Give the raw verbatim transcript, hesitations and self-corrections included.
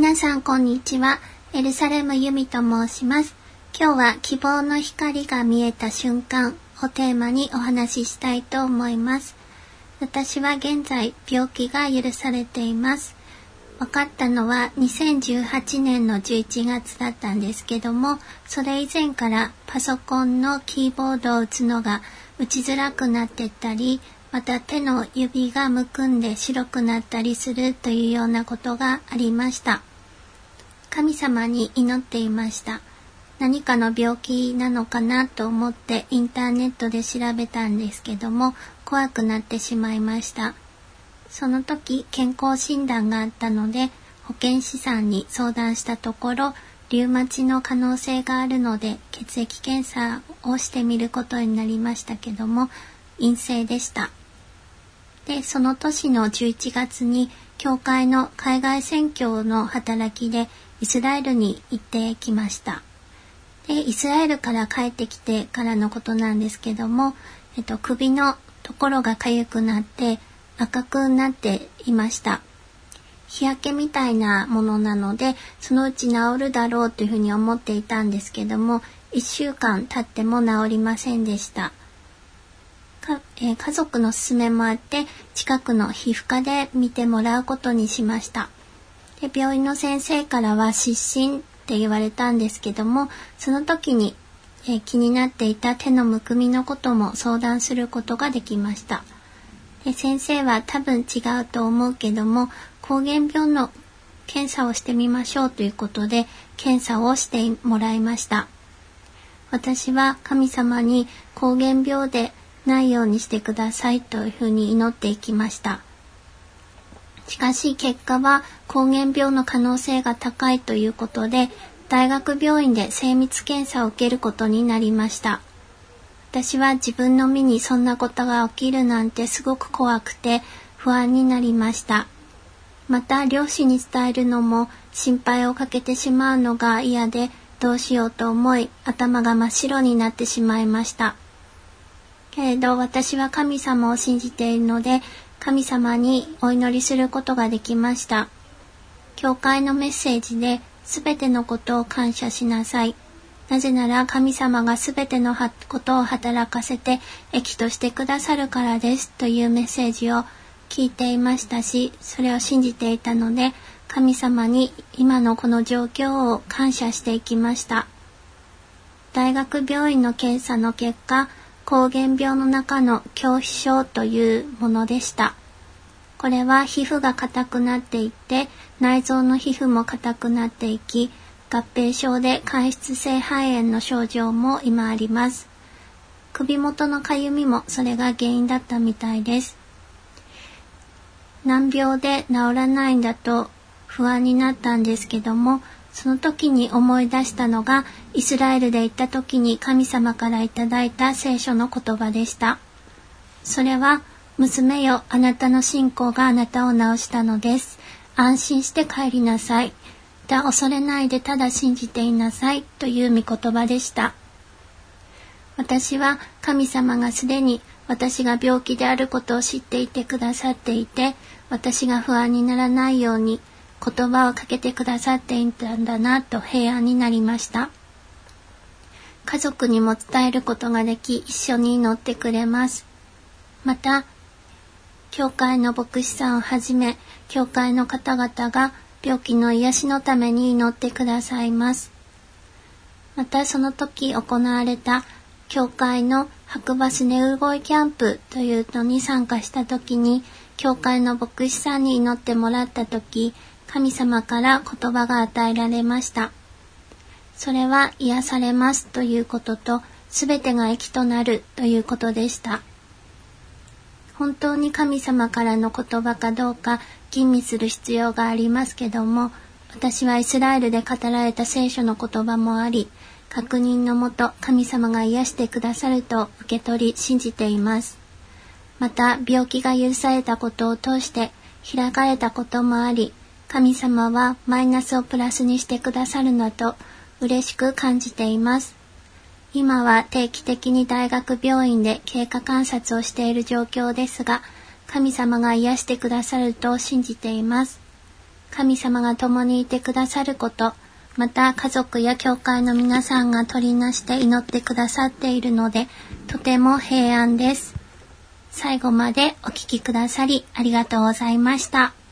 皆さんこんにちは。エルサレムユミと申します。今日は希望の光が見えた瞬間をテーマにお話ししたいと思います。私は現在病気が許されています。分かったのはにせんじゅうはちねんのじゅういちがつだったんですけども、それ以前からパソコンのキーボードを打つのが打ちづらくなっていったり、また手の指がむくんで白くなったりするというようなことがありました。神様に祈っていました。何かの病気なのかなと思ってインターネットで調べたんですけども、怖くなってしまいました。その時健康診断があったので、保健師さんに相談したところ、リウマチの可能性があるので血液検査をしてみることになりましたけども、陰性でした。で、その年のじゅういちがつに教会の海外宣教の働きでイスラエルに行ってきました。で、イスラエルから帰ってきてからのことなんですけども、えっと、首のところが痒くなって赤くなっていました。日焼けみたいなものなので、そのうち治るだろうというふうに思っていたんですけども、いっしゅうかん経っても治りませんでした。かえー、家族の勧めもあって近くの皮膚科で見てもらうことにしました。で、病院の先生からは湿疹って言われたんですけども、その時に、えー、気になっていた手のむくみのことも相談することができました。で、先生は多分違うと思うけども、膠原病の検査をしてみましょうということで検査をしてもらいました。私は神様に膠原病でないようにしてくださいというふうに祈っていきました。しかし結果は膠原病の可能性が高いということで、大学病院で精密検査を受けることになりました。私は自分の身にそんなことが起きるなんてすごく怖くて不安になりました。また両親に伝えるのも心配をかけてしまうのが嫌で、どうしようと思い頭が真っ白になってしまいました。けれど私は神様を信じているので、神様にお祈りすることができました。教会のメッセージで、すべてのことを感謝しなさい。なぜなら神様がすべてのことを働かせて益としてくださるからですというメッセージを聞いていましたし、それを信じていたので、神様に今のこの状況を感謝していきました。大学病院の検査の結果、膠原病の中の恐皮症というものでした。これは皮膚が硬くなっていって、内臓の皮膚も硬くなっていき、合併症で間質性肺炎の症状も今あります。首元のかゆみもそれが原因だったみたいです。難病で治らないんだと不安になったんですけども、その時に思い出したのが、イスラエルで行った時に神様からいただいた聖書の言葉でした。それは、娘よ、あなたの信仰があなたを治したのです。安心して帰りなさい。だ、恐れないでただ信じていなさいという御言葉でした。私は神様がすでに私が病気であることを知っていてくださっていて、私が不安にならないように言葉をかけてくださっていたんだなと平安になりました。家族にも伝えることができ、一緒に祈ってくれます。また、教会の牧師さんをはじめ、教会の方々が病気の癒しのために祈ってくださいます。またその時行われた教会の白馬スネウゴイキャンプというのに参加した時に、教会の牧師さんに祈ってもらった時、神様から言葉が与えられました。それは癒されますということと、すべてが益となるということでした。本当に神様からの言葉かどうか吟味する必要がありますけども、私はイスラエルで語られた聖書の言葉もあり、確認のもと神様が癒してくださると受け取り信じています。また病気が許されたことを通して開かれたこともあり、神様はマイナスをプラスにしてくださるのと嬉しく感じています。今は定期的に大学病院で経過観察をしている状況ですが、神様が癒してくださると信じています。 神様が共にいてくださること、また家族や教会の皆さんが取りなして祈ってくださっているので、とても平安です。最後までお聞きくださりありがとうございました。